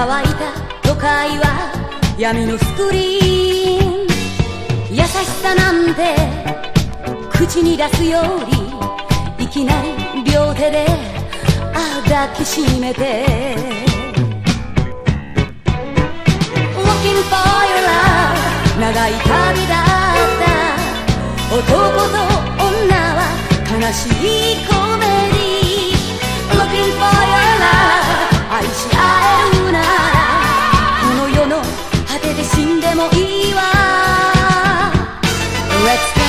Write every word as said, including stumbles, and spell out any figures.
乾いた都会は闇のスクリーン。優しさなんて口に出すよりいきなり両手であ抱きしめて Looking for your love 長い旅だった男と女は悲しいコメディ Looking for your love 愛し合えるならこの世の果てで死んでもいいわ Let's